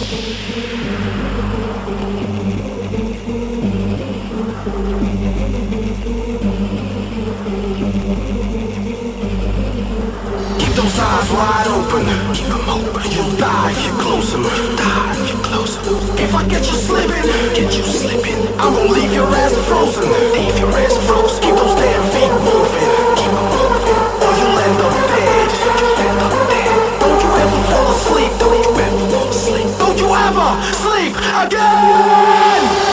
Keep those eyes wide open. Keep them open. You'll die if you close them. You'll die if you close them. If I get you slipping, I'm gonna leave your ass frozen. Leave your ass frozen. Keep those damn feet moving. Keep them moving. Or you'll end up dead. You'll end up dead. Don't you ever fall asleep. Don't you ever fall asleep. Don't you ever sleep again.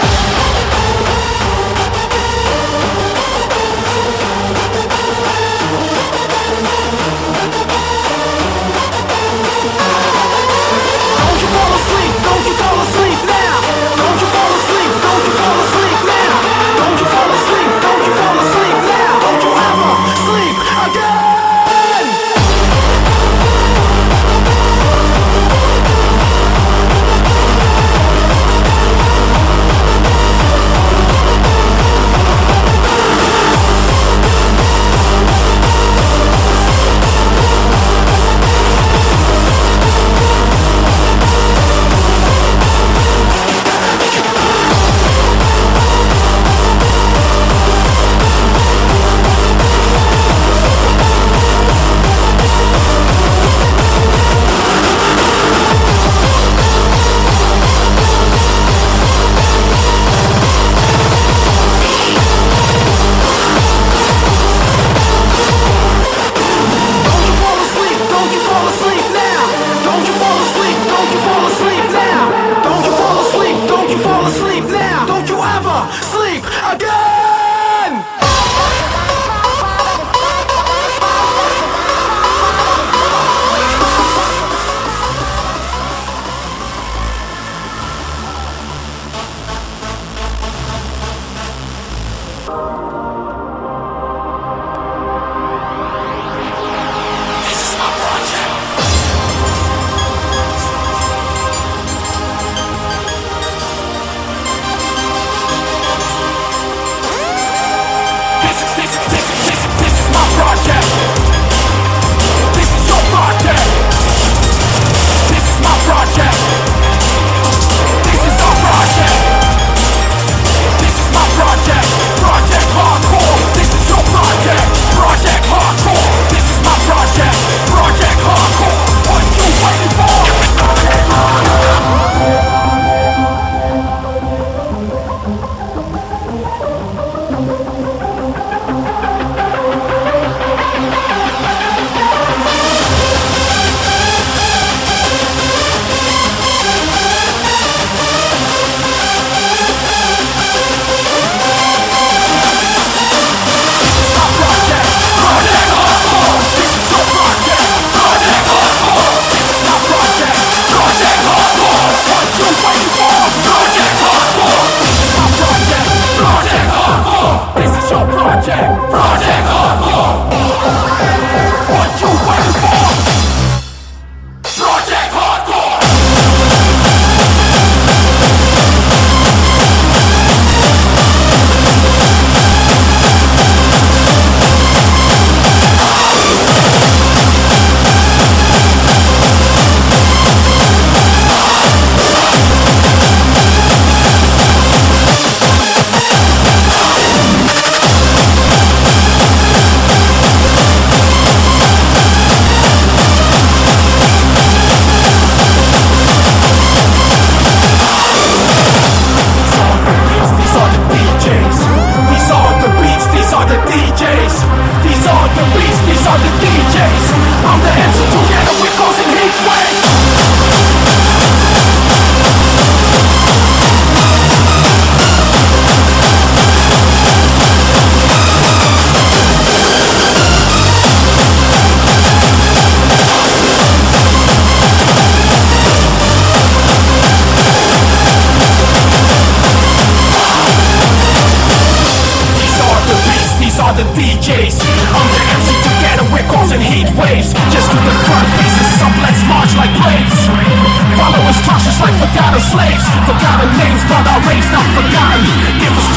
the DJs. I'm the MC together, we're causing heat waves. Just to the front, faces up, let's march like braves. Follow instructions like forgotten slaves. Forgotten names, but our rave's not forgotten. Give us